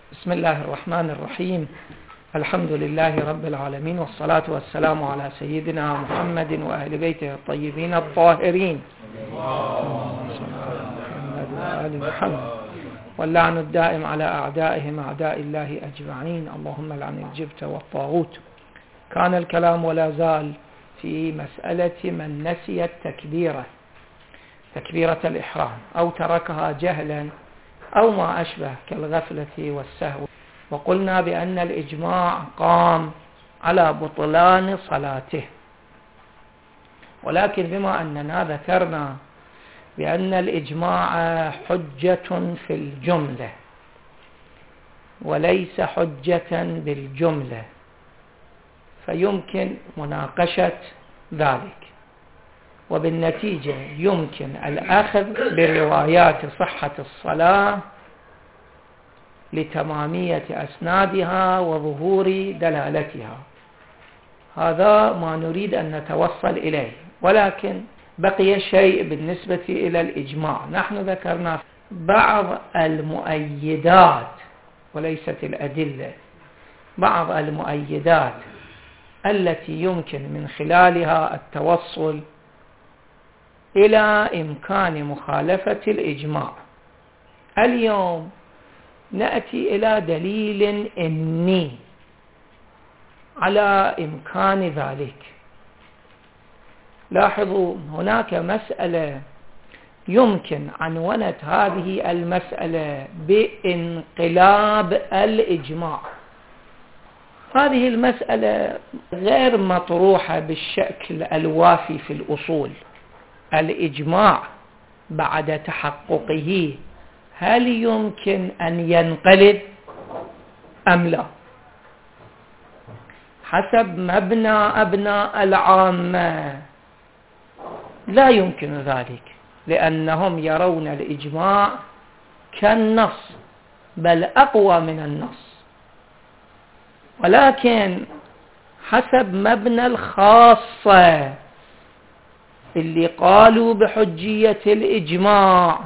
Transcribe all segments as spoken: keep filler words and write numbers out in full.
بسم الله الرحمن الرحيم. الحمد لله رب العالمين، والصلاة والسلام على سيدنا محمد وأهل بيته الطيبين الطاهرين محمد وآل محمد، واللعن الدائم على أعدائهم أعداء الله أجمعين. اللهم لعن الجبت والطاغوت. كان الكلام ولا زال في مسألة من نسي التكبيرة تكبيرة الإحرام أو تركها جهلا أو ما أشبه كالغفلة والسهو، وقلنا بأن الإجماع قام على بطلان صلاته، ولكن بما أننا ذكرنا بأن الإجماع حجة في الجملة وليس حجة بالجملة، فيمكن مناقشة ذلك، وبالنتيجة يمكن الأخذ بروايات صحة الصلاة لتمامية أسنادها وظهور دلالتها. هذا ما نريد أن نتوصل إليه، ولكن بقي شيء بالنسبة إلى الإجماع. نحن ذكرنا بعض المؤيدات وليست الأدلة، بعض المؤيدات التي يمكن من خلالها التوصل إلى إمكان مخالفة الإجماع. اليوم نأتي إلى دليل إني على إمكان ذلك. لاحظوا، هناك مسألة يمكن عنونة هذه المسألة بانقلاب الإجماع. هذه المسألة غير مطروحة بالشكل الوافي في الأصول. الإجماع بعد تحققه هل يمكن أن ينقلب أم لا؟ حسب مبنى أبناء العامة لا يمكن ذلك، لأنهم يرون الإجماع كالنص بل أقوى من النص. ولكن حسب مبنى الخاصة اللي قالوا بحجية الإجماع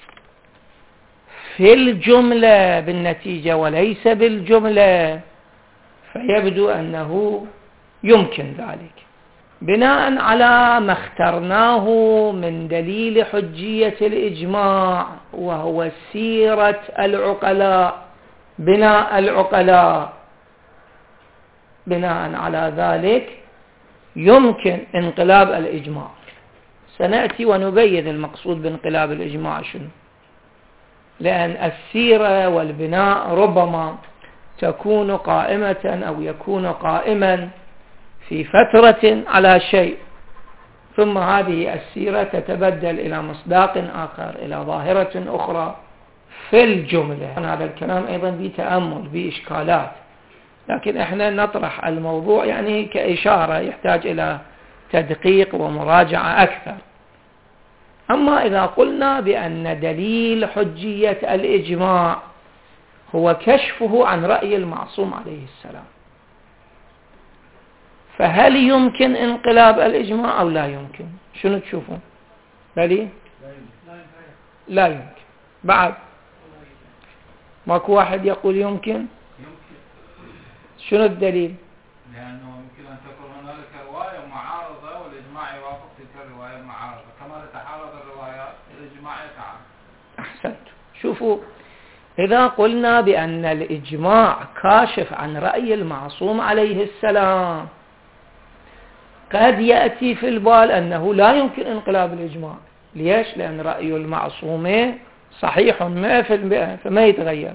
في الجملة بالنتيجة وليس بالجملة، فيبدو أنه يمكن ذلك بناء على ما اخترناه من دليل حجية الإجماع، وهو سيرة العقلاء، بناء العقلاء. بناء على ذلك يمكن انقلاب الإجماع. سنأتي ونبين المقصود بانقلاب الإجماع شنو، لأن السيرة والبناء ربما تكون قائمة أو يكون قائما في فترة على شيء، ثم هذه السيرة تتبدل إلى مصداق آخر، إلى ظاهرة أخرى في الجملة. هذا الكلام أيضا بتأمل بإشكالات، لكن احنا نطرح الموضوع يعني كإشارة يحتاج إلى تدقيق ومراجعة أكثر. أما إذا قلنا بأن دليل حجية الإجماع هو كشفه عن رأي المعصوم عليه السلام، فهل يمكن انقلاب الإجماع أو لا يمكن؟ شنو تشوفون؟ بلي؟ لا يمكن. بعد ماكو واحد يقول يمكن؟ شنو الدليل؟ لأنه يمكن أن تكون هنالك رواية معارضة والإجماع يوافق تلك الرواية المعارضة، كما تتعارض الروايات الإجماع يتعارض. أحسنت. شوفوا، إذا قلنا بأن الإجماع كاشف عن رأي المعصوم عليه السلام، قد يأتي في البال أنه لا يمكن انقلاب الإجماع. ليش؟ لأن رأي المعصوم صحيح مئة في المئة فما يتغير.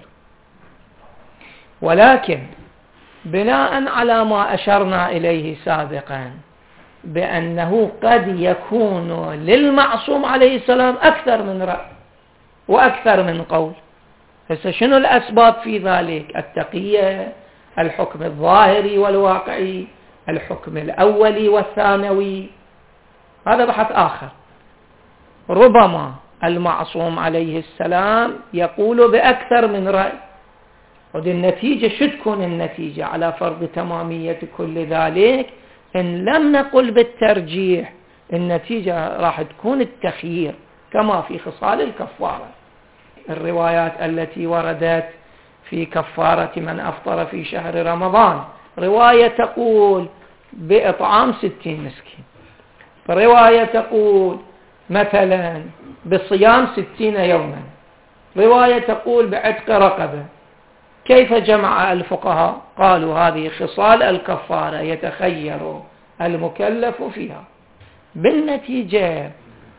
ولكن بناء على ما أشرنا إليه سابقا بأنه قد يكون للمعصوم عليه السلام أكثر من رأي وأكثر من قول. هسه شنو الأسباب في ذلك؟ التقية، الحكم الظاهري والواقعي، الحكم الأولي والثانوي، هذا بحث آخر. ربما المعصوم عليه السلام يقول بأكثر من رأي، ودي النتيجة شو تكون النتيجة على فرض تمامية كل ذلك؟ إن لم نقل بالترجيح النتيجة راح تكون التخيير كما في خصال الكفارة. الروايات التي وردت في كفارة من أفطر في شهر رمضان، رواية تقول بإطعام ستين مسكين، رواية تقول مثلا بصيام ستين يوما، رواية تقول بعتق رقبة. كيف جمع الفقهاء؟ قالوا هذه خصال الكفارة يتخير المكلف فيها. بالنتيجة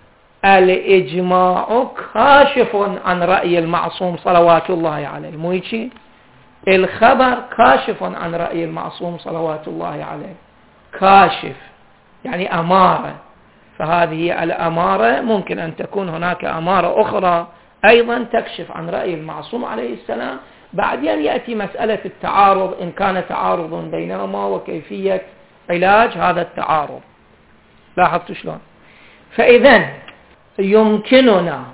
الإجماع كاشف عن رأي المعصوم صلوات الله عليه، مو هيك؟ الخبر كاشف عن رأي المعصوم صلوات الله عليه، كاشف يعني أمارة، فهذه الأمارة ممكن أن تكون هناك أمارة أخرى أيضا تكشف عن رأي المعصوم عليه السلام. بعدين يأتي مسألة التعارض، إن كان تعارض بينهما وكيفية علاج هذا التعارض. لاحظت شلون؟ فإذا يمكننا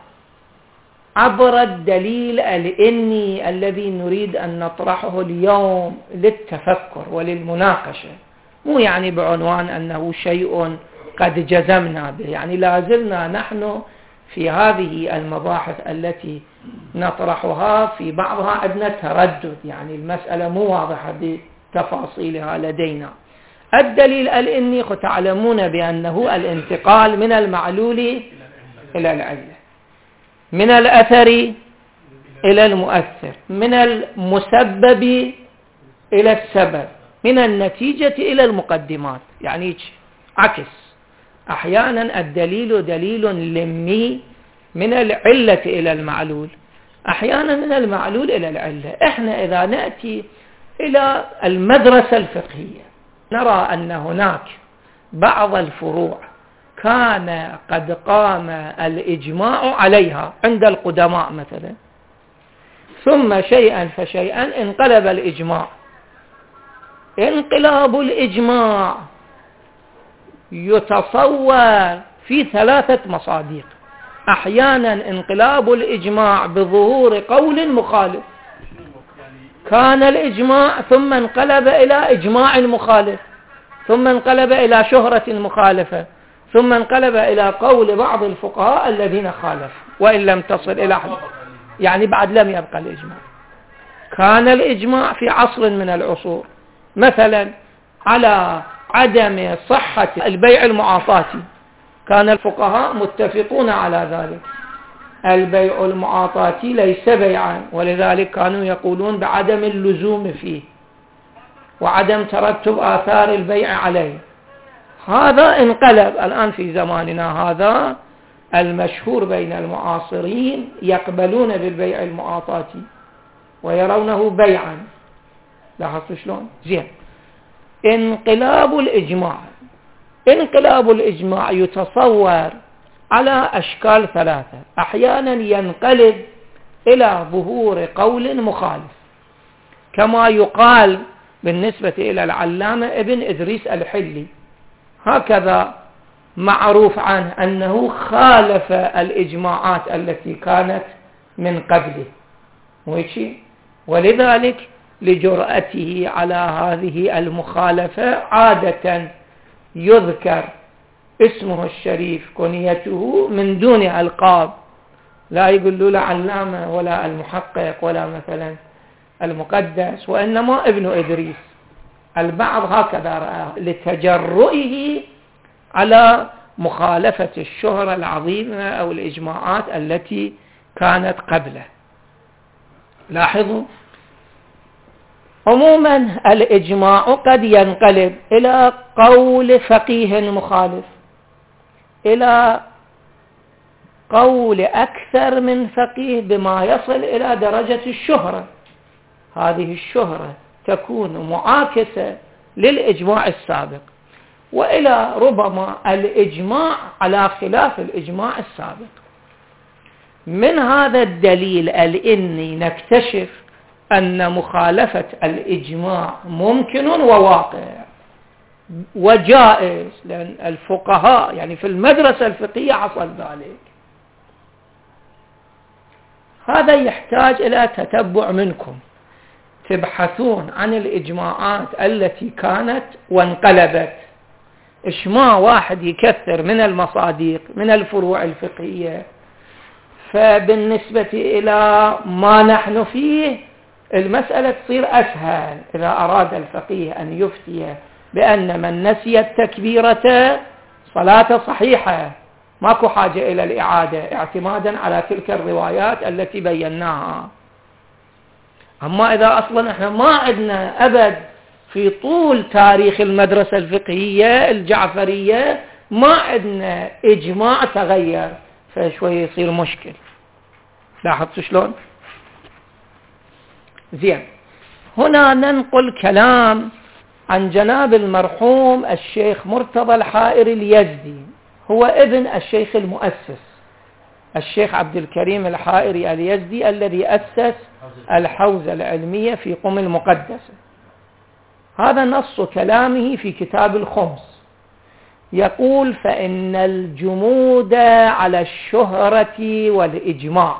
عبر الدليل الإني الذي نريد أن نطرحه اليوم للتفكر وللمناقشة، مو يعني بعنوان أنه شيء قد جزمنا به، يعني لازلنا نحن في هذه المباحث التي نطرحها في بعضها عندنا تردد، يعني المسألة مو واضحة بتفاصيلها لدينا. الدليل الإني تعلمون بأنه الانتقال من المعلول إلى العلة، من الأثر إلى المؤثر، من المسبب إلى السبب، من النتيجة إلى المقدمات، يعني عكس. أحيانا الدليل دليل لمي من العلة إلى المعلول، أحيانا من المعلول إلى العلة. إحنا إذا نأتي إلى المدرسة الفقهية نرى أن هناك بعض الفروع كان قد قام الإجماع عليها عند القدماء مثلا، ثم شيئا فشيئا انقلب الإجماع. انقلاب الإجماع يتصور في ثلاثة مصادق. أحيانا انقلاب الإجماع بظهور قول مخالف، كان الإجماع ثم انقلب إلى إجماع مخالف، ثم انقلب إلى شهرة مخالفة، ثم انقلب إلى قول بعض الفقهاء الذين خالفوا وإن لم تصل إلى حد، يعني بعد لم يبقى الإجماع. كان الإجماع في عصر من العصور مثلا على عدم صحة البيع المعاطاتي، كان الفقهاء متفقون على ذلك، البيع المعاطاتي ليس بيعا، ولذلك كانوا يقولون بعدم اللزوم فيه وعدم ترتب آثار البيع عليه. هذا انقلب الآن في زماننا هذا، المشهور بين المعاصرين يقبلون بالبيع المعاطاتي ويرونه بيعا. لاحظتوا شلون؟ زين. انقلاب الإجماع، انقلاب الإجماع يتصور على أشكال ثلاثة. أحيانا ينقلب إلى ظهور قول مخالف، كما يقال بالنسبة إلى العلامة ابن إدريس الحلي، هكذا معروف عنه أنه خالف الإجماعات التي كانت من قبله، ولذلك لجرأته على هذه المخالفة عادة يذكر اسمه الشريف كنيته من دون ألقاب، لا يقولوا له علامة ولا المحقق ولا مثلا المقدس، وإنما ابن إدريس. البعض هكذا رأى لتجرؤه على مخالفة الشهرة العظيمة أو الإجماعات التي كانت قبله. لاحظوا عموما الإجماع قد ينقلب إلى قول فقيه مخالف، إلى قول أكثر من فقيه بما يصل إلى درجة الشهرة. هذه الشهرة تكون معاكسة للإجماع السابق، وإلى ربما الإجماع على خلاف الإجماع السابق. من هذا الدليل الإني نكتشف أن مخالفة الإجماع ممكن وواقع وجائز، لأن الفقهاء يعني في المدرسة الفقهية حصل ذلك. هذا يحتاج إلى تتبع منكم، تبحثون عن الإجماعات التي كانت وانقلبت. إيش ما واحد يكثر من المصادق من الفروع الفقهية، فبالنسبة إلى ما نحن فيه المسألة تصير أسهل إذا أراد الفقيه أن يفتي بأن من نسي التكبيرة صلاة صحيحة، ماكو حاجة إلى الإعادة اعتمادا على تلك الروايات التي بيناها. أما إذا أصلا احنا ما عندنا أبد في طول تاريخ المدرسة الفقهية الجعفرية ما عندنا إجماع تغير، فشوية يصير مشكل. لاحظتوا شلون؟ زين، هنا ننقل كلام عن جناب المرحوم الشيخ مرتضى الحائري اليزدي، هو ابن الشيخ المؤسس الشيخ عبد الكريم الحائري اليزدي الذي أسس الحوزة العلمية في قم المقدسة. هذا نص كلامه في كتاب الخمس، يقول: فإن الجمود على الشهرة والإجماع.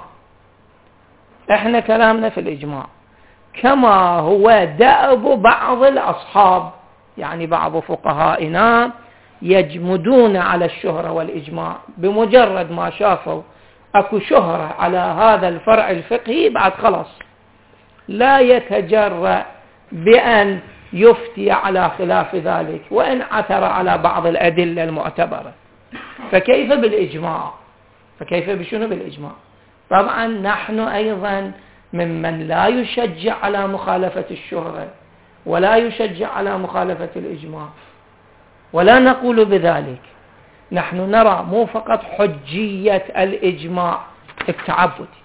احنا كلامنا في الإجماع كما هو دأب بعض الأصحاب، يعني بعض فقهائنا يجمدون على الشهرة والإجماع، بمجرد ما شافوا أكو شهرة على هذا الفرع الفقهي بعد خلاص لا يتجرأ بأن يفتي على خلاف ذلك وإن عثر على بعض الأدلة المعتبرة. فكيف بالإجماع؟ فكيف بشنو بالإجماع؟ طبعا نحن أيضا ممن لا يشجع على مخالفة الشهرة ولا يشجع على مخالفة الإجماع، ولا نقول بذلك. نحن نرى مو فقط حجية الإجماع التعبدي،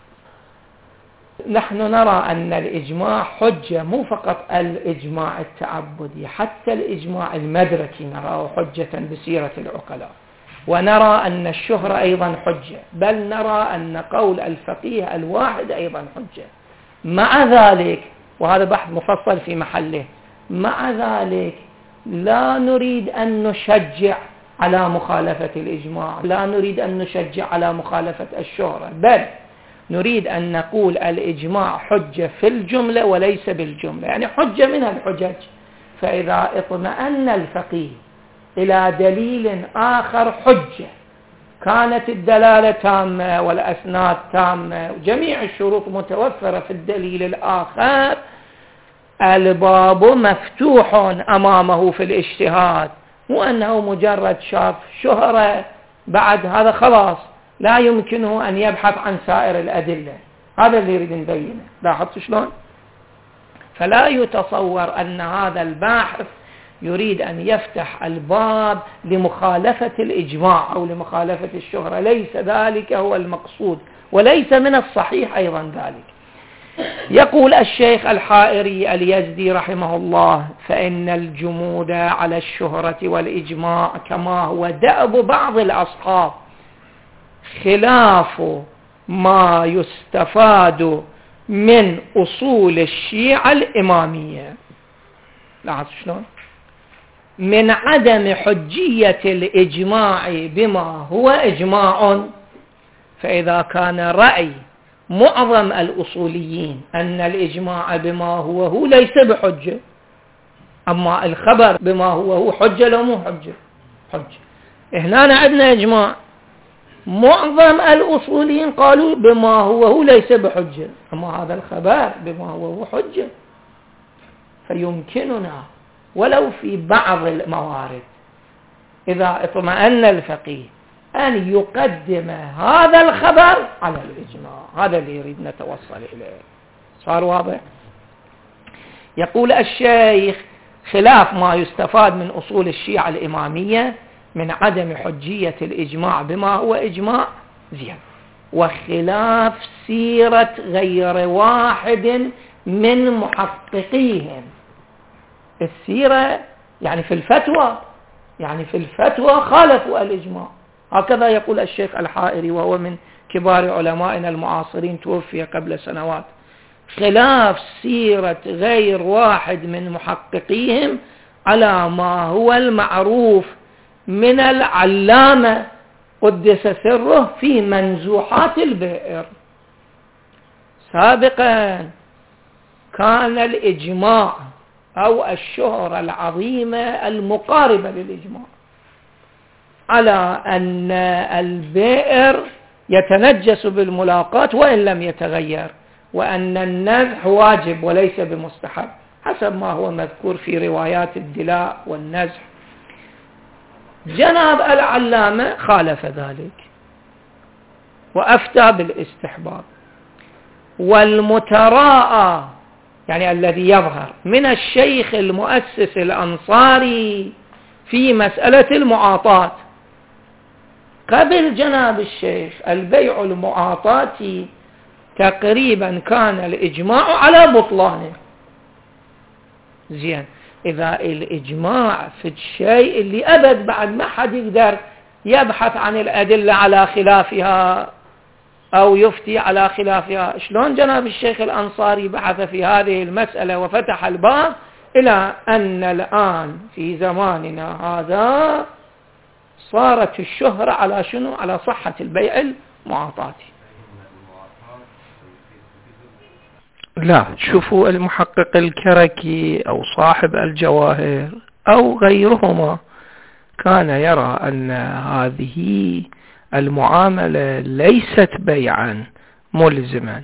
نحن نرى أن الإجماع حجة، مو فقط الإجماع التعبدي، حتى الإجماع المدركي نراه حجة بسيرة العقلاء، ونرى أن الشهرة أيضا حجة، بل نرى أن قول الفقيه الواحد أيضا حجة. مع ذلك، وهذا بحث مفصل في محله، مع ذلك لا نريد أن نشجع على مخالفة الإجماع، لا نريد أن نشجع على مخالفة الشهرة، بل نريد أن نقول الإجماع حجة في الجملة وليس بالجملة، يعني حجة من الحجج. فإذا اطمأن الفقيه إلى دليل آخر حجة، كانت الدلالة تامة والأسناد تامة وجميع الشروط متوفرة في الدليل الآخر، الباب مفتوح أمامه في الاجتهاد، مو أنه مجرد شاف شهرة بعد هذا خلاص لا يمكنه أن يبحث عن سائر الأدلة. هذا اللي يريد نبينه. لاحظت شلون؟ فلا يتصور أن هذا الباحث يريد أن يفتح الباب لمخالفة الإجماع أو لمخالفة الشهرة، ليس ذلك هو المقصود، وليس من الصحيح أيضا ذلك. يقول الشيخ الحائري اليزدي رحمه الله: فإن الجمود على الشهرة والإجماع كما هو دأب بعض الأصحاب خلاف ما يستفاد من أصول الشيعة الإمامية. لاحظ شلون؟ من عدم حجية الإجماع بما هو إجماع، فإذا كان رأي معظم الأصوليين أن الإجماع بما هو هو ليس بحجة، أما الخبر بما هو هو حجة لو مو حجة حجة. هنا عندنا إجماع، معظم الأصوليين قالوا بما هو هو ليس بحجة، أما هذا الخبر بما هو هو حجة. فيمكننا ولو في بعض الموارد إذا اطمأن الفقيه أن يقدم هذا الخبر على الإجماع. هذا اللي يريد نتوصل إليه. صار واضح؟ يقول الشيخ: خلاف ما يستفاد من أصول الشيعة الإمامية من عدم حجية الإجماع بما هو إجماع، زين، وخلاف سيرة غير واحد من محققيهم. السيرة يعني في الفتوى، يعني في الفتوى خالفوا الإجماع. هكذا يقول الشيخ الحائري، وهو من كبار علمائنا المعاصرين، توفي قبل سنوات. خلاف سيرة غير واحد من محققيهم على ما هو المعروف من العلامة قدس سره في منزوحات البئر. سابقا كان الإجماع أو الشهرة العظيمة المقاربة للإجماع على أن البئر يتنجس بالملاقات وإن لم يتغير، وأن النزح واجب وليس بمستحب حسب ما هو مذكور في روايات الدلاء والنزح. جناب العلامة خالف ذلك وأفتى بالاستحباب. والمتراءى يعني الذي يظهر من الشيخ المؤسس الأنصاري في مسألة المعاطاة قبل جناب الشيخ البيع المعاطاة تقريبا كان الإجماع على بطلانه. زين، إذا الإجماع في الشيء اللي أبد بعد ما حد يقدر يبحث عن الأدلة على خلافها أو يفتي على خلافها، شلون جناب الشيخ الأنصاري بحث في هذه المسألة وفتح الباب إلى أن الآن في زماننا هذا صارت الشهرة على شنو؟ على صحة البيع المعاطاتي. لا، شوفوا المحقق الكركي أو صاحب الجواهر أو غيرهما كان يرى أن هذه المعاملة ليست بيعا ملزما،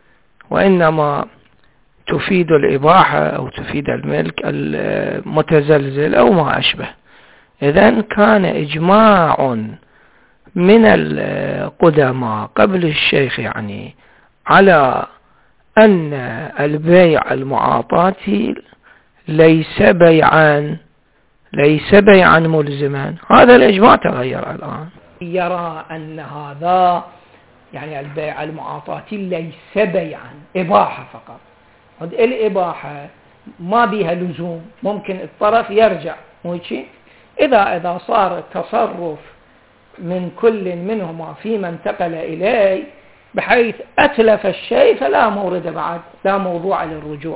وإنما تفيد الإباحة أو تفيد الملك المتزلزل أو ما أشبه. إذن كان إجماع من القدماء قبل الشيخ يعني على أن البيع المعاطاتي ليس بيعا ليس بيعا ملزما. هذا الإجماع تغير الآن، يرى أن هذا يعني البيع المعاطاتي ليس بيعا، إباحة فقط. الإباحة ما بها لزوم، ممكن الطرف يرجع موشي. إذا إذا صار تصرف من كل منهما فيما انتقل إليه بحيث أتلف الشيء فلا مورد بعد، لا موضوع للرجوع.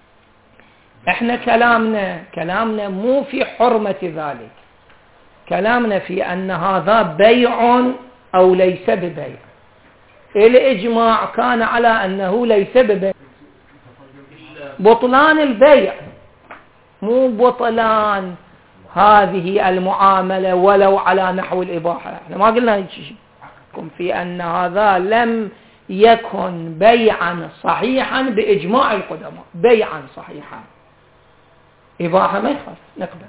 احنا كلامنا كلامنا مو في حرمة ذلك، كلامنا في أن هذا بيع أو ليس ببيع. الإجماع كان على أنه ليس ببيع، بطلان البيع مو بطلان هذه المعاملة ولو على نحو الإباحة. احنا ما قلنا شيء في أن هذا لم يكن بيعا صحيحا بإجماع القدماء، بيعا صحيحا، إباحة ما يخالف نقبل.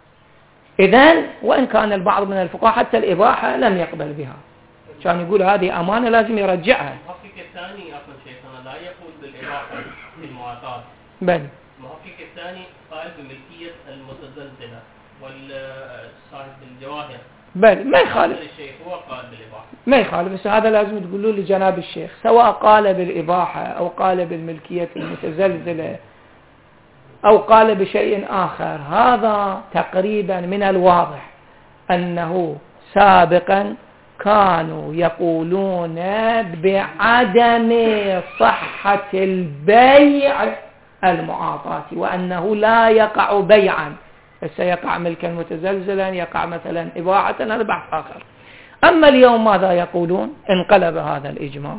إذن وإن كان البعض من الفقهاء حتى الإباحة لم يقبل بها، كان يقول هذه أمانة لازم يرجعها. المحقق الثاني أصلا شيخنا لا يقول بالإباحة في المعاطاة، بل المحقق الثاني قائل بملكية المتزلزلة والصاحب الجواهر، بل ما يخالف الشيخ هو قال بالإباحة ما يخالف. بس هذا لازم تقولوا لجناب الشيخ سواء قال بالإباحة أو قال بالملكية المتزلزلة أو قال بشيء آخر، هذا تقريبا من الواضح أنه سابقا كانوا يقولون بعدم صحة البيع المعاطاتي، وأنه لا يقع بيعا، بس يقع ملكا متزلزلا، يقع مثلا إباحة، هذا بحث آخر. أما اليوم ماذا يقولون؟ انقلب هذا الإجماع.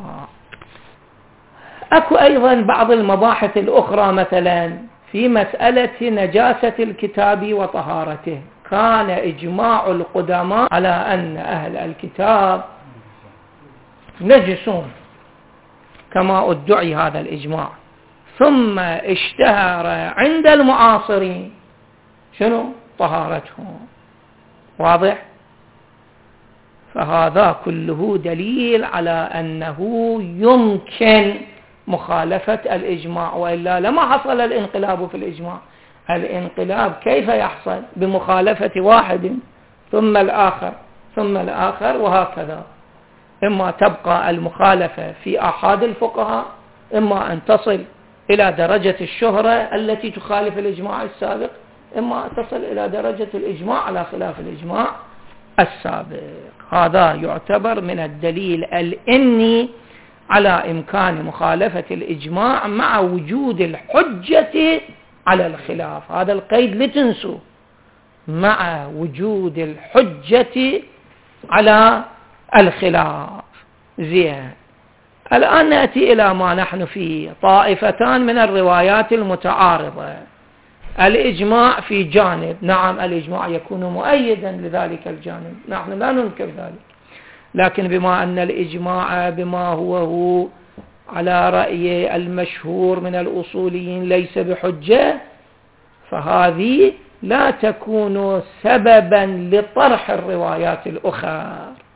أكو أيضا بعض المباحث الأخرى مثلا في مسألة نجاسة الكتاب وطهارته، كان إجماع القدماء على أن أهل الكتاب نجسون كما ادعي هذا الإجماع، ثم اشتهر عند المعاصرين شنو؟ طهارتهم. واضح؟ فهذا كله دليل على أنه يمكن مخالفة الإجماع، وإلا لما حصل الانقلاب في الإجماع. الانقلاب كيف يحصل؟ بمخالفة واحد ثم الآخر ثم الآخر وهكذا. إما تبقى المخالفة في أحد الفقهاء، إما أن تصل إلى درجة الشهرة التي تخالف الإجماع السابق، إما تصل إلى درجة الإجماع على خلاف الإجماع السابق. هذا يعتبر من الدليل الإني على إمكان مخالفة الإجماع مع وجود الحجة على الخلاف. هذا القيد لتنسوا، مع وجود الحجة على الخلاف. زين، الآن نأتي إلى ما نحن فيه، طائفتان من الروايات المتعارضة. الإجماع في جانب، نعم الإجماع يكون مؤيدا لذلك الجانب، نحن لا ننكر ذلك، لكن بما أن الإجماع بما هو هو على رأي المشهور من الأصوليين ليس بحجة، فهذه لا تكون سببا لطرح الروايات الأخرى.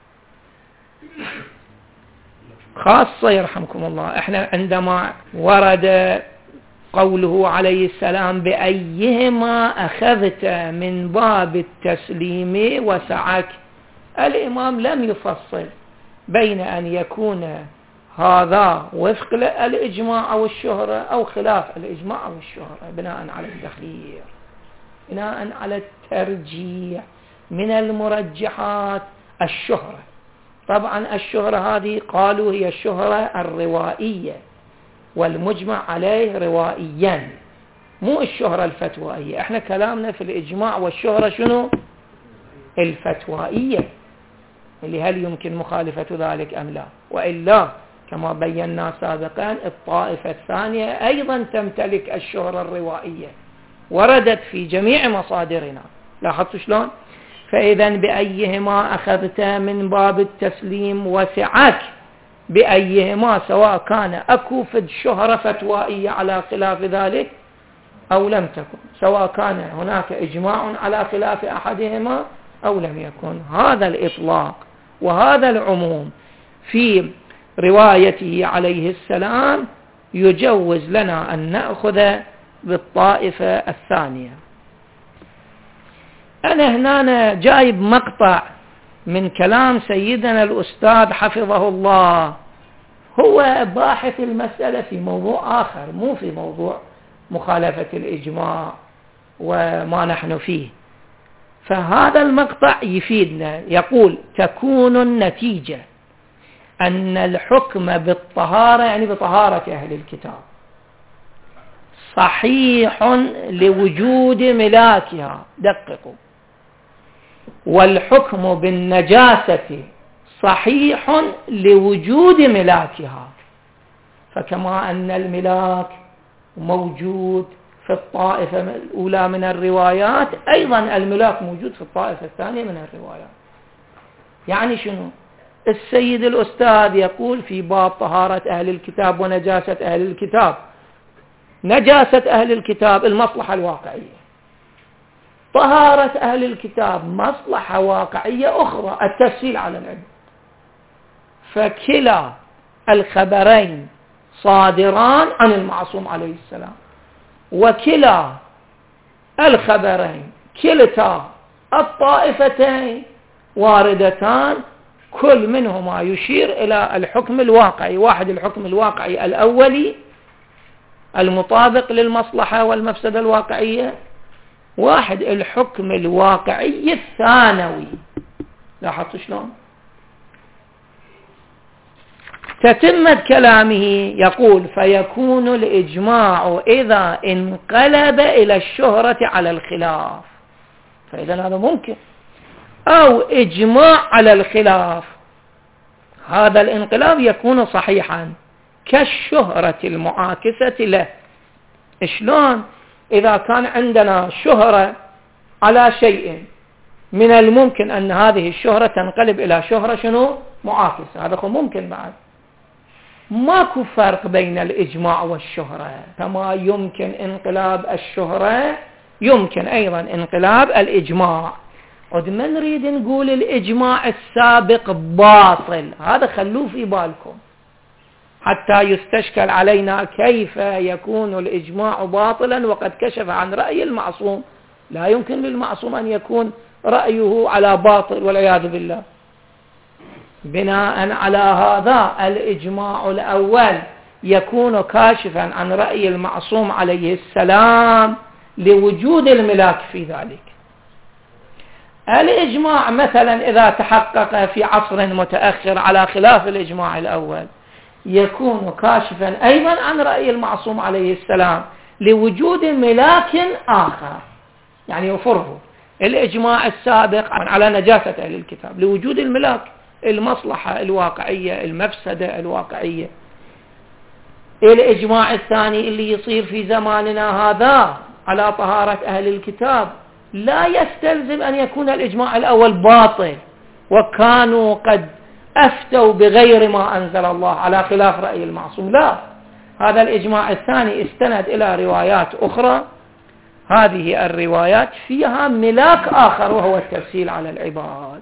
خاصة يرحمكم الله احنا عندما ورد قوله عليه السلام بأيهما أخذت من باب التسليم وسعك، الإمام لم يفصل بين أن يكون هذا وفق الإجماع أو الشهرة أو خلاف الإجماع أو الشهرة، بناء على التخيير، بناء على الترجيح. من المرجحات الشهرة. طبعا الشهرة هذه قالوا هي الشهرة الروائية والمجمع عليه روائيا، مو الشهرة الفتوائية. احنا كلامنا في الإجماع والشهرة شنو؟ الفتوائية، اللي هل يمكن مخالفة ذلك أم لا. وإلا كما بينا سابقا الطائفة الثانية أيضا تمتلك الشهرة الروائية، وردت في جميع مصادرنا. لاحظتوا شلون؟ فإذا بأيهما أخذت من باب التسليم وسعك، بأيهما، سواء كان أكو فد شهرة فتوائية على خلاف ذلك أو لم تكن، سواء كان هناك إجماع على خلاف أحدهما أو لم يكن. هذا الإطلاق وهذا العموم في روايته عليه السلام يجوز لنا أن نأخذ بالطائفة الثانية. أنا هنا جايب مقطع من كلام سيدنا الأستاذ حفظه الله، هو باحث المسألة في موضوع آخر، مو في موضوع مخالفة الإجماع وما نحن فيه. فهذا المقطع يفيدنا. يقول: تكون النتيجة أن الحكم بالطهارة، يعني بطهارة أهل الكتاب، صحيح لوجود ملاكها، دققوا، والحكم بالنجاسة صحيح لوجود ملاكها. فكما أن الملاك موجود في الطائفة الأولى من الروايات، أيضا الملاك موجود في الطائفة الثانية من الروايات. يعني شنو؟ السيد الأستاذ يقول في باب طهارة أهل الكتاب ونجاسة أهل الكتاب، نجاسة أهل الكتاب المصلحة الواقعية، طهارة أهل الكتاب مصلحة واقعية أخرى، التسهيل على العلم. فكلا الخبرين صادران عن المعصوم عليه السلام، وكلا الخبرين كلتا الطائفتين واردتان، كل منهما يشير إلى الحكم الواقعي. واحد الحكم الواقعي الأولي المطابق للمصلحة والمفسدة الواقعية، واحد الحكم الواقعي الثانوي. لاحظتوا شلون؟ تتمة كلامه يقول: فيكون الإجماع إذا انقلب إلى الشهرة على الخلاف. فإذا هذا ممكن، أو إجماع على الخلاف، هذا الانقلاب يكون صحيحا كالشهرة المعاكسة له. شلون؟ إذا كان عندنا شهرة على شيء، من الممكن أن هذه الشهرة تنقلب إلى شهرة شنو؟ معاكسة. هذا ممكن بعد. ماكو فرق بين الإجماع والشهرة. كما يمكن انقلاب الشهرة يمكن أيضا انقلاب الإجماع. قد ما نريد نقول الإجماع السابق باطل، هذا خلوه في بالكم حتى يستشكل علينا كيف يكون الإجماع باطلا وقد كشف عن رأي المعصوم. لا يمكن للمعصوم أن يكون رأيه على باطل والعياذ بالله. بناء على هذا الإجماع الأول يكون كاشفا عن رأي المعصوم عليه السلام لوجود الملاك في ذلك. الإجماع مثلا إذا تحقق في عصر متأخر على خلاف الإجماع الأول، يكون كاشفا أيضا عن رأي المعصوم عليه السلام لوجود ملاك آخر. يعني يفرض الإجماع السابق على نجاسة أهل الكتاب لوجود الملاك، المصلحة الواقعية، المفسدة الواقعية. الإجماع الثاني اللي يصير في زماننا هذا على طهارة أهل الكتاب لا يستلزم أن يكون الإجماع الأول باطل، وكانوا قد أفتوا بغير ما أنزل الله على خلاف رأي المعصوم. لا، هذا الإجماع الثاني استند إلى روايات أخرى، هذه الروايات فيها ملاك آخر وهو التفصيل على العباد.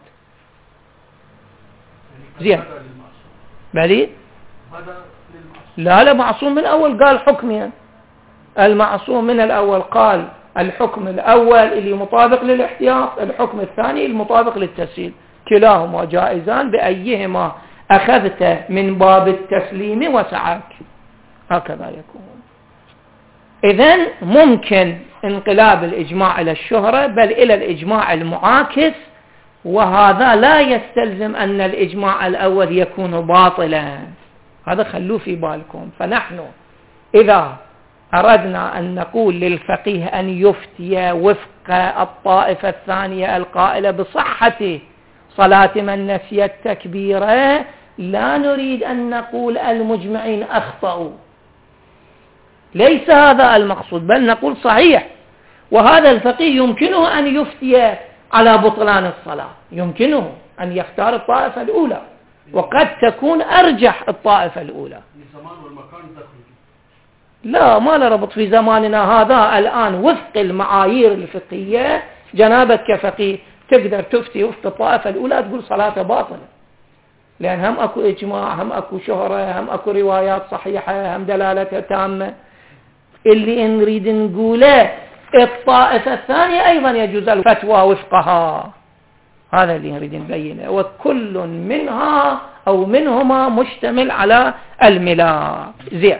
زين، بلي لا لا معصوم من الأول قال حكميا. المعصوم من الأول قال الحكم الأول اللي مطابق للاحتياط، الحكم الثاني المطابق للتسهيل، كلاهما جائزان بأيهما أخذت من باب التسليم وسعك، هكذا يكون. إذن ممكن انقلاب الإجماع إلى الشهرة بل إلى الإجماع المعاكس، وهذا لا يستلزم أن الإجماع الأول يكون باطلا، هذا خلوه في بالكم. فنحن إذا أردنا أن نقول للفقيه أن يفتي وفق الطائفة الثانية القائلة بصحة صلاة من نسي التكبيرة، لا نريد أن نقول المجمعين أخطأوا، ليس هذا المقصود، بل نقول صحيح، وهذا الفقيه يمكنه أن يفتي على بطلان الصلاة، يمكنه أن يختار الطائفة الأولى، وقد تكون أرجح الطائفة الأولى. الزمان والمكان دخل لا، ما له ربط في زماننا هذا. الآن وفق المعايير الفقهية جنابك كفقيه تقدر تفتي وفق الطائفة الأولى تقول صلاة باطلة، لأن هم أكو إجماع، هم أكو شهرة، هم أكو روايات صحيحة، هم دلالتها تامة. اللي نريد نقوله الطائفة الثانية أيضا يجوز الفتوى وفقها، هذا اللي نريد نبينه، وكل منها أو منهما مشتمل على الملاك. زين،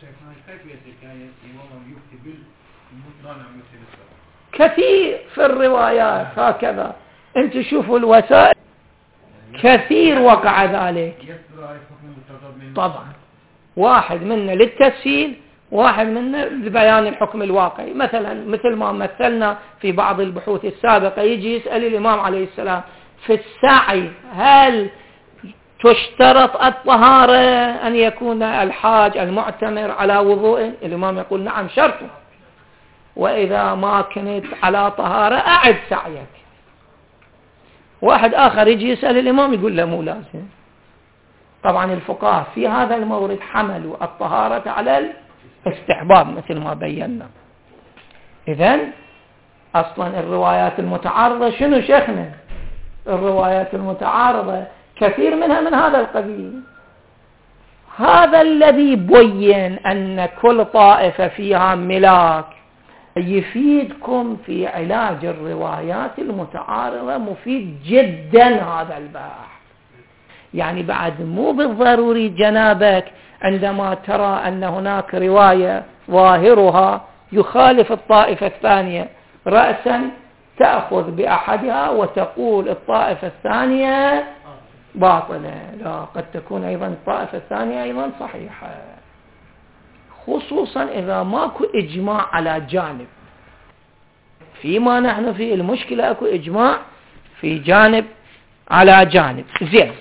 كثير في الروايات هكذا، انت شوفوا الوسائل كثير وقع ذلك. طبعا واحد منا للتسهيل، واحد منا لبيان الحكم الواقعي. مثلا مثل ما مثلنا في بعض البحوث السابقة، يجي يسأل الإمام عليه السلام في السعي هل تشترط الطهارة أن يكون الحاج المعتمر على وضوء؟ الإمام يقول نعم شرط، وإذا ما كنت على طهارة أعد سعيك. واحد آخر يجي يسأل الإمام يقول له مو لازم. طبعا الفقهاء في هذا المورد حملوا الطهارة على الاستحباب مثل ما بينا. إذن أصلا الروايات المتعارضة شنو شيخنا؟ الروايات المتعارضة كثير منها من هذا القبيل. هذا الذي بين أن كل طائفة فيها ملاك يفيدكم في علاج الروايات المتعارضة، مفيد جدا هذا البحث. يعني بعد مو بالضروري جنابك عندما ترى أن هناك رواية ظاهرها يخالف الطائفة الثانية رأسا تأخذ بأحدها وتقول الطائفة الثانية باطلة، لا، قد تكون أيضا الطائفة الثانية أيضا صحيحة، خصوصا إذا ماكو إجماع على جانب. فيما نحن فيه المشكلة أكو إجماع في جانب على جانب. زين،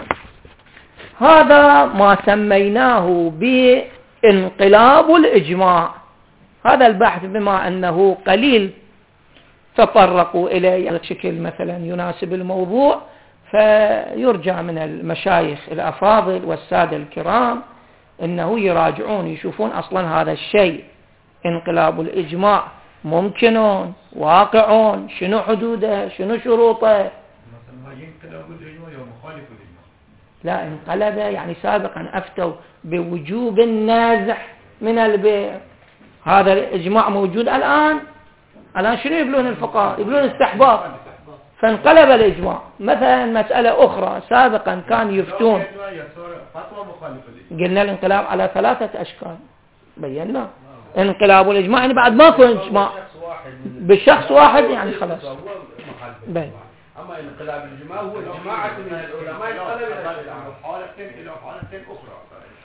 هذا ما سميناه بانقلاب الإجماع. هذا البحث بما أنه قليل تطرقوا إليه على شكل مثلا يناسب الموضوع، فيرجى من المشايخ الأفاضل والسادة الكرام إنه يراجعون يشوفون أصلا هذا الشيء انقلاب الإجماع ممكن واقع، شنو حدوده، شنو شروطه. لا، انقلب يعني سابقا أفتوا بوجوب النازح من البيع، هذا الإجماع موجود الآن. الآن شنو يقولون الفقهاء؟ يقولون استحباب، فانقلب الإجماع. مثلا مسألة أخرى سابقا كان يفتون، قلنا الانقلاب على ثلاثة أشكال بينا. انقلاب الإجماع يعني بعد ما كان إجماع بشخص واحد يعني خلاص بين. أما انقلاب الإجماع هو جماعة من العلماء انقلب حالتين إلى حالتين أخرى.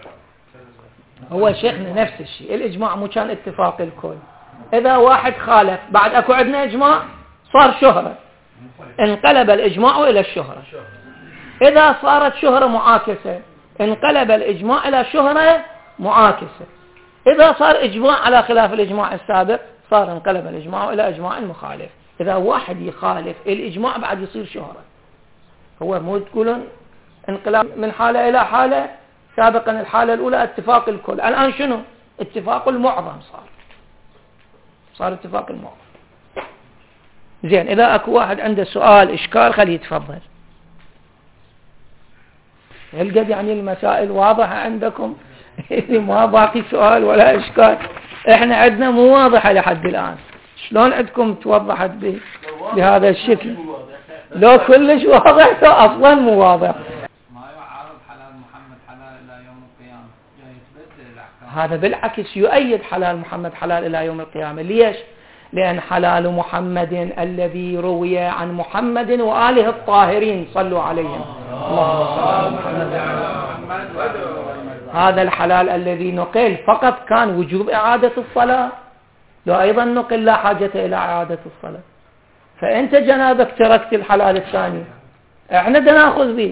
هو شيخنا نفس الشيء، الإجماع مو كان اتفاق الكل. إذا واحد خالف بعد أكو عندنا إجماع صار شهرة، انقلب الإجماع إلى الشهرة. إذا صارت شهرة معاكسة انقلب الإجماع إلى شهرة معاكسة. إذا صار إجماع على خلاف الإجماع السابق صار انقلب الإجماع إلى إجماع المخالف. إذا واحد يخالف الإجماع بعد يصير شهرة. هو مو تقولون انقلاب من حالة إلى حالة. سابقا الحالة الأولى اتفاق الكل، الآن شنو؟ اتفاق المعظم صار صار اتفاق المعظم. زين، إذا أكو واحد عنده سؤال إشكال خليه يتفضل. هل قد يعني المسائل واضحة عندكم؟ ما باقي سؤال ولا إشكال. إحنا عندنا مو واضحة لحد الآن. شلون عندكم توضحت بهذا الشكل؟ لو كلش واضح أصلا مو واضح. ما يعارض حلال محمد حلال إلى يوم القيامة، يعني يثبت الأحكام. هذا بالعكس يؤيد حلال محمد حلال إلى يوم القيامة. ليش؟ لأن حلال محمد الذي روي عن محمد وآله الطاهرين صلوا عليهم اللهم صل على محمد. هذا الحلال الذي نقل فقط كان وجوب إعادة الصلاة، لو أيضا نقل لا حاجة إلى إعادة الصلاة. فأنت جنابك تركت الحلال الثاني، احنا ناخذ به.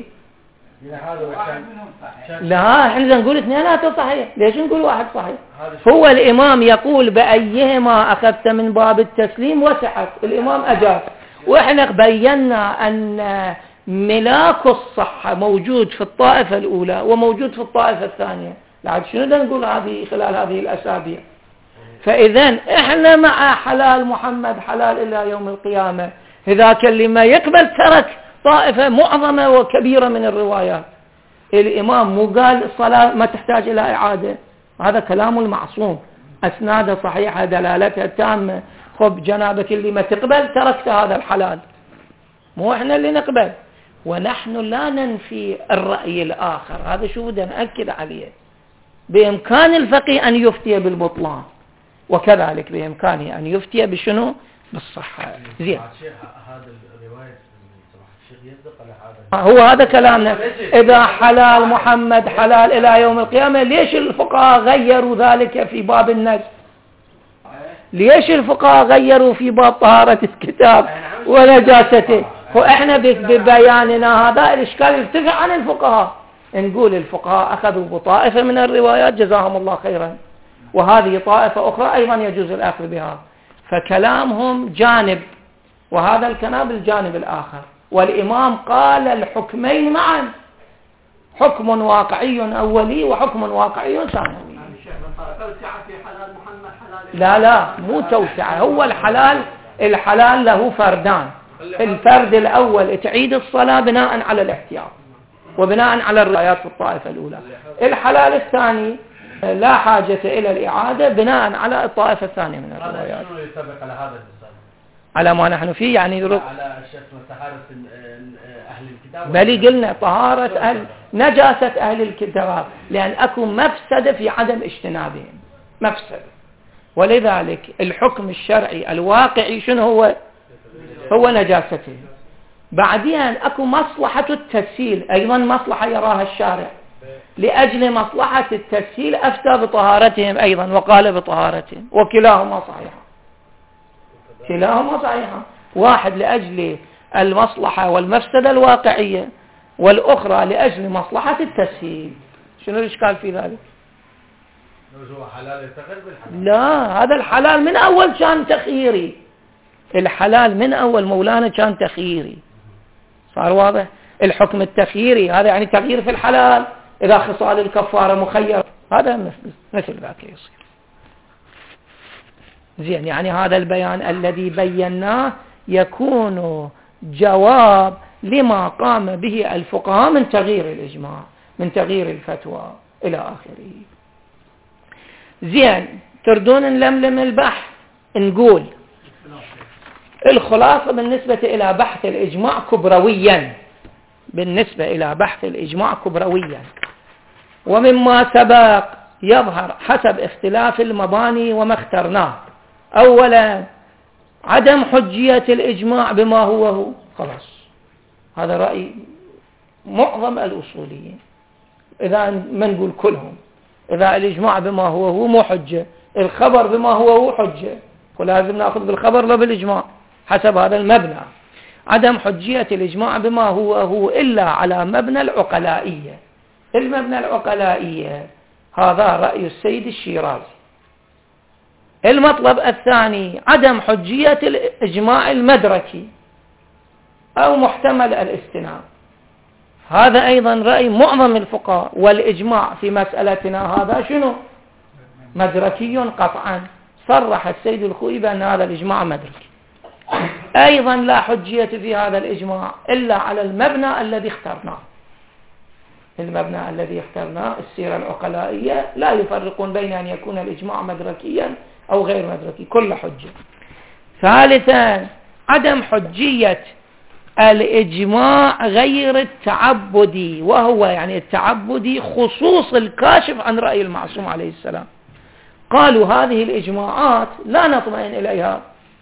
لا احنا نقول اثنيناته صحيح. ليش نقول واحد صحيح؟ هو الإمام يقول بأيهما أخذت من باب التسليم وسعت، الإمام أجاب. وإحنا بينا أن ملاك الصحة موجود في الطائفة الأولى وموجود في الطائفة الثانية. لعد شنو نقول هذه خلال هذه الأسابيع؟ فإذن إحنا مع حلال محمد حلال إلى يوم القيامة. إذا لما يقبل ترك طائفة معظمة وكبيرة من الروايات. الإمام مو قال الصلاة ما تحتاج إلى إعادة، هذا كلام المعصوم، أسناده صحيحة دلالتها تامة. خب جنابك اللي ما تقبل تركت هذا الحلال، مو إحنا اللي نقبل. ونحن لا ننفي الرأي الآخر، هذا شو بدنا نأكد عليه. بإمكان الفقيه أن يفتي بالبطلان، وكذلك بإمكانه أن يفتي بشنو؟ بالصحة. زين، هذا الرواية الشيخ يصدق على هذا. هو هذا كلامنا. إذا حلال محمد حلال إلى يوم القيامة، ليش الفقهاء غيروا ذلك في باب النجس؟ ليش الفقهاء غيروا في باب طهارة الكتاب ونجاسته؟ وإحنا ببياننا هذا الإشكال يرتفع عن الفقهاء. نقول الفقهاء أخذوا بطائفة من الروايات جزاهم الله خيرا، وهذه طائفة أخرى أيضا يجوز الأخذ بها، فكلامهم جانب وهذا الكلام الجانب الآخر. والإمام قال الحكمين معا، حكم واقعي أولي وحكم واقعي ثانوي. لا لا مو توسعة، هو الحلال الحلال له فردان. الفرد الأول تعيد الصلاة بناء على الاحتياط وبناء على الروايات في الطائفة الأولى. الحلال الثاني لا حاجة إلى الإعادة بناء على الطائفة الثانية من الروايات. هذا شنو يسبق على هذا المثال؟ على ما نحن فيه يعني على طهارة أهل الكتاب. بل قلنا طهارة أهل نجاسة أهل الكتاب، لأن أكو مفسدة في عدم اجتنابهم، مفسدة. ولذلك الحكم الشرعي الواقعي شنو هو؟ هو نجاسته. بعدين أكو مصلحة التسهيل، أيضا مصلحة يراها الشارع. لأجل مصلحة التسهيل أفتى بطهارتهم أيضا وقال بطهارتهم، وكلاهما صحيحة، كلاهما صحيحة. واحد لأجل المصلحة والمفسدة الواقعية، والأخرى لأجل مصلحة التسهيل. شنو الإشكال في ذلك؟ لا، هذا الحلال من أول كان تخييري، الحلال من أول مولانا كان تخييري. صار واضح؟ الحكم التخييري هذا يعني تغيير في الحلال، إذا خصال الكفارة مخير هذا مثل, مثل ذاك يصير. زين، يعني هذا البيان الذي بيناه يكون جواب لما قام به الفقهاء من تغيير الإجماع، من تغيير الفتوى إلى آخره. زين، تردون نلملم البحث. نقول الخلاصة بالنسبة إلى بحث الإجماع كبرويا، بالنسبة إلى بحث الإجماع كبرويا، ومما سبق يظهر حسب اختلاف المباني وما اخترناه. أولا عدم حجية الإجماع بما هو هو، خلاص هذا رأي معظم الأصوليين، إذا ما نقول كلهم. إذا الإجماع بما هو هو مو حجة، الخبر بما هو هو حجة، ولازم نأخذ بالخبر لا بالإجماع حسب هذا المبنى. عدم حجية الإجماع بما هو هو إلا على مبنى العقلائية. المبنى العقلائية هذا رأي السيد الشيرازي. المطلب الثاني عدم حجية الإجماع المدركي أو محتمل الاستناد. هذا أيضا رأي معظم الفقهاء. والإجماع في مسألتنا هذا شنو؟ مدركي قطعا. صرح السيد الخوئي بأن هذا الإجماع مدركي. أيضا لا حجية في هذا الإجماع إلا على المبنى الذي اخترناه. المبنى الذي اخترناه السيرة العقلائية لا يفرقون بين أن يكون الإجماع مدركيا أو غير مدركي، كل حجة. ثالثا عدم حجية الإجماع غير التعبدي، وهو يعني التعبدي خصوص الكاشف عن رأي المعصوم عليه السلام. قالوا هذه الإجماعات لا نطمئن إليها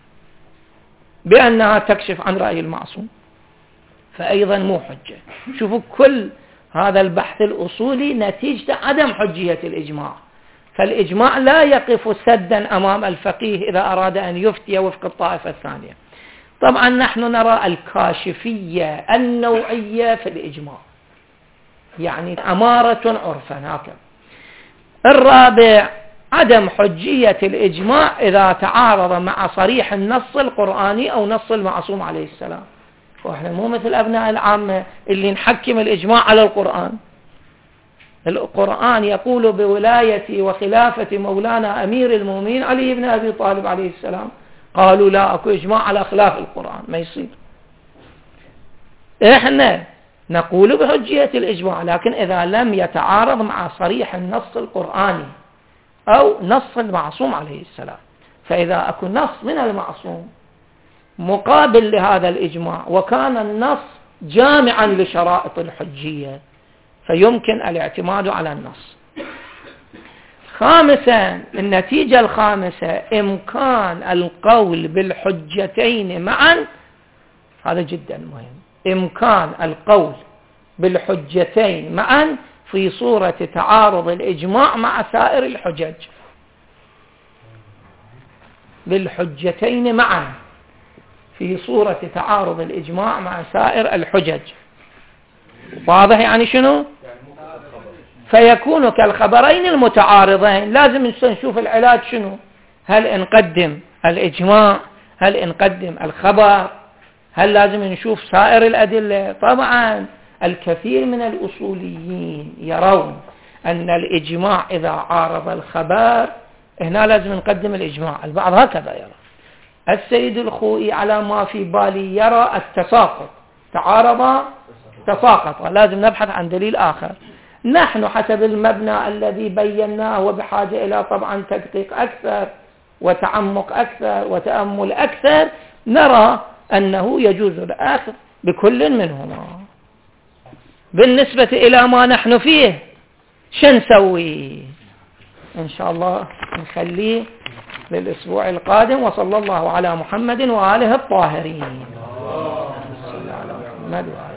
بأنها تكشف عن رأي المعصوم، فأيضا مو حجة. شوفوا كل هذا البحث الأصولي نتيجة عدم حجية الإجماع. فالإجماع لا يقف سدا أمام الفقيه إذا أراد أن يفتي وفق الطائفة الثانية. طبعا نحن نرى الكاشفية النوعية في الإجماع، يعني أمارة عرفا هكذا. الرابع عدم حجية الإجماع إذا تعارض مع صريح النص القرآني أو نص المعصوم عليه السلام. وإحنا مو مثل أبناء العامة اللي نحكم الإجماع على القرآن. القرآن يقول بولاية وخلافة مولانا أمير المؤمنين علي بن أبي طالب عليه السلام. قالوا لا، أكو إجماع على خلاف القرآن، ما يصير. إحنا نقول بحجية الإجماع، لكن إذا لم يتعارض مع صريح النص القرآني أو نص المعصوم عليه السلام. فإذا أكو نص من المعصوم مقابل لهذا الإجماع وكان النص جامعا لشرائط الحجية فيمكن الاعتماد على النص. خامسا النتيجة الخامسة إمكان القول بالحجتين معا. هذا جدا مهم، إمكان القول بالحجتين معا في صورة تعارض الإجماع مع سائر الحجج. بالحجتين معا في صورة تعارض الإجماع مع سائر الحجج. واضح يعني شنو؟ فيكون كالخبرين المتعارضين. لازم نشوف العلاج شنو، هل نقدم الإجماع، هل نقدم الخبر، هل لازم نشوف سائر الأدلة. طبعا الكثير من الأصوليين يرون أن الإجماع إذا عارض الخبر هنا لازم نقدم الإجماع، البعض هكذا يرى. السيد الخوئي على ما في بالي يرى التساقط، تعارض تساقط، لازم نبحث عن دليل آخر. نحن حسب المبنى الذي بيناه وبحاجة إلى طبعا تدقيق أكثر وتعمق أكثر وتأمل أكثر، نرى أنه يجوز الأخذ بكل منهما. بالنسبة إلى ما نحن فيه شو نسوي؟ إن شاء الله نخليه للأسبوع القادم. وصلى الله على محمد وآله الطاهرين. صلى الله على محمد وآله